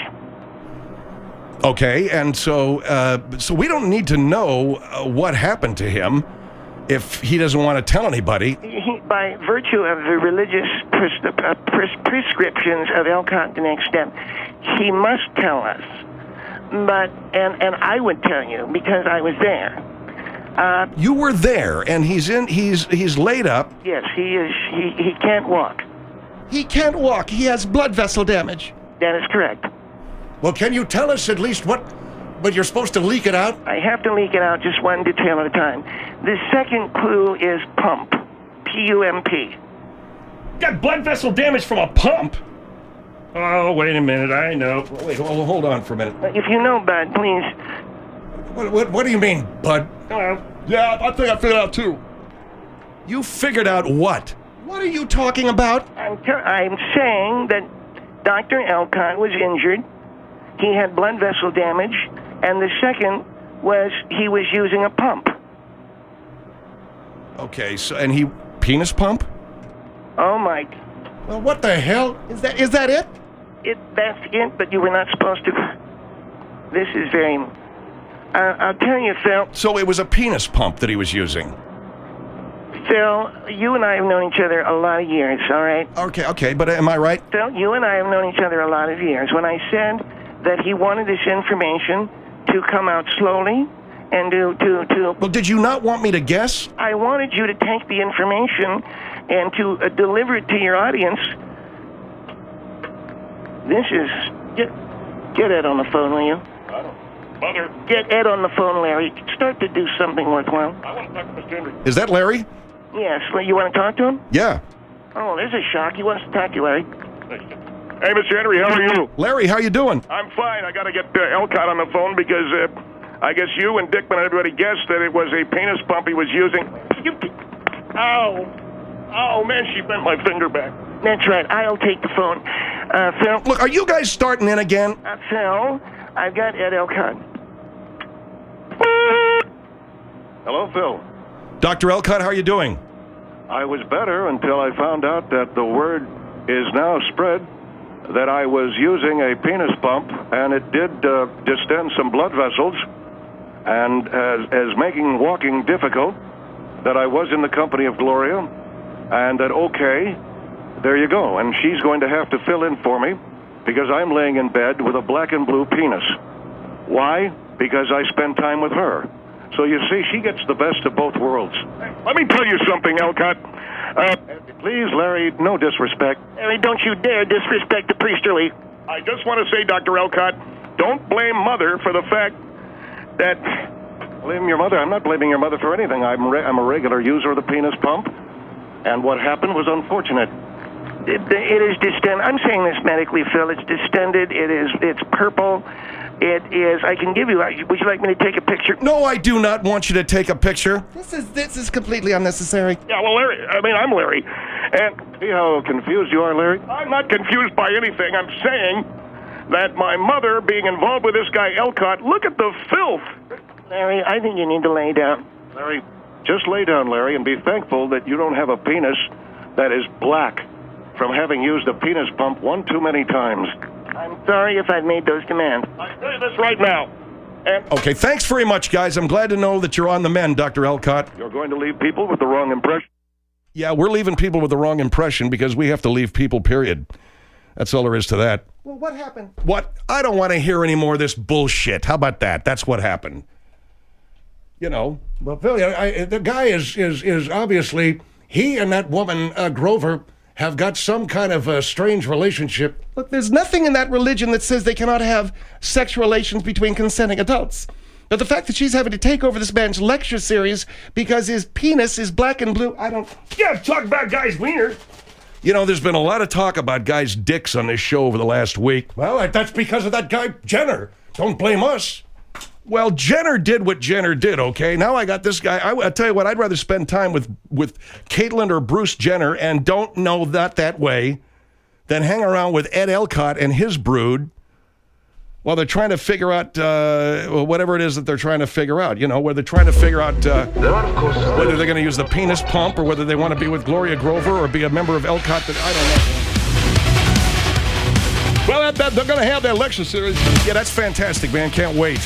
Okay, and so uh, so we don't need to know uh, what happened to him if he doesn't want to tell anybody. He, by virtue of the religious pres- uh, pres- prescriptions of Elcott The Next Step, he must tell us. But and and I would tell you because I was there. Uh, you were there, and he's in. He's he's laid up. Yes, he is. He he can't walk. He can't walk. He has blood vessel damage. That is correct. Well, can you tell us at least what... But you're supposed to leak it out? I have to leak it out just one detail at a time. The second clue is pump. P U M P. Got blood vessel damage from a pump? Oh, wait a minute. I know. Wait, hold, hold on for a minute. If you know, Bud, please. What, what, what do you mean, Bud? Hello. Yeah, I think I figured out too. You figured out what? What are you talking about? I'm, ter- I'm saying that Doctor Elcott was injured. He had blood vessel damage, and the second was he was using a pump. Okay, so and he penis pump? Oh my! Well, what the hell? Is that is that it? It that's it. But you were not supposed to. This is very. Uh, I'll tell you, Phil. So it was a penis pump that he was using. Phil, you and I have known each other a lot of years, all right? Okay, okay, but am I right? Phil, you and I have known each other a lot of years. When I said that he wanted this information to come out slowly and to, to, to... Well, did you not want me to guess? I wanted you to take the information and to uh, deliver it to your audience. This is... Get, get Ed on the phone, will you? I don't... Mother... Get Ed on the phone, Larry. Start to do something worthwhile. I want to talk to Mister Henry. Is that Larry? Yes. You want to talk to him? Yeah. Oh, there's a shock. He wants to talk to you, Larry. Hey, Mister Henry, how are you? Larry, how you doing? I'm fine. I got to get uh, Elcott on the phone because uh, I guess you and Dickman and everybody guessed that it was a penis pump he was using. You... Ow. Oh, man, she bent my finger back. That's right. I'll take the phone. Uh, Phil... Look, are you guys starting in again? Uh, Phil, I've got Ed Elcott. Hello, Phil. Doctor Elcott, how are you doing? I was better until I found out that the word is now spread that I was using a penis pump, and it did uh, distend some blood vessels, and as, as making walking difficult, that I was in the company of Gloria, and that, okay, there you go. And she's going to have to fill in for me because I'm laying in bed with a black and blue penis. Why? Because I spend time with her. So you see, she gets the best of both worlds. Let me tell you something, Elcott. Uh, Please, Larry, no disrespect. Larry, don't you dare disrespect the priesterly. I just want to say, Doctor Elcott, don't blame Mother for the fact that... Blame your mother? I'm not blaming your mother for anything. I'm, re- I'm a regular user of the penis pump, and what happened was unfortunate. It, it is distended. I'm saying this medically, Phil. It's distended. It is. It's purple. It is. I can give you. Would you like me to take a picture? No, I do not want you to take a picture. This is this is completely unnecessary. Yeah, well, Larry. I mean, I'm Larry, and see how confused you are, Larry. I'm not confused by anything. I'm saying that my mother being involved with this guy Elcott. Look at the filth. Larry, I think you need to lay down. Larry, just lay down, Larry, and be thankful that you don't have a penis that is black from having used a penis pump one too many times. I'm sorry if I've made those demands. I tell you this right now. And okay, thanks very much, guys. I'm glad to know that you're on the mend, Doctor Elcott. You're going to leave people with the wrong impression. Yeah, we're leaving people with the wrong impression because we have to leave people, period. That's all there is to that. Well, what happened? What? I don't want to hear any more of this bullshit. How about that? That's what happened. You know. Well, Phil, I, I, the guy is, is, is obviously, he and that woman, uh, Grover, have got some kind of a strange relationship. Look, there's nothing in that religion that says they cannot have sexual relations between consenting adults. But the fact that she's having to take over this man's lecture series because his penis is black and blue, I don't... Yeah, talk about guys' wiener. You know, there's been a lot of talk about guys' dicks on this show over the last week. Well, that's because of that guy, Jenner. Don't blame us. Well, Jenner did what Jenner did, okay? Now I got this guy. I, I'll tell you what, I'd rather spend time with, with Caitlyn or Bruce Jenner and don't know that that way than hang around with Ed Elcott and his brood while they're trying to figure out uh, whatever it is that they're trying to figure out. You know, where they're trying to figure out uh, whether they're going to use the penis pump or whether they want to be with Gloria Grover or be a member of Elcott. That, I don't know. Well, that, that, they're going to have that lecture series. Yeah, that's fantastic, man. Can't wait.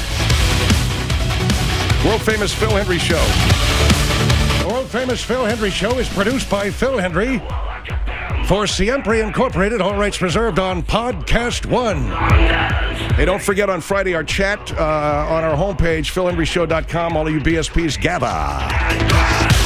World-famous Phil Hendry Show. The world-famous Phil Hendry Show is produced by Phil Hendry for Siempre Incorporated. All rights reserved on Podcast One. Hey, don't forget on Friday our chat uh, on our homepage, phil hendry show dot com. All of you B S Ps, gather.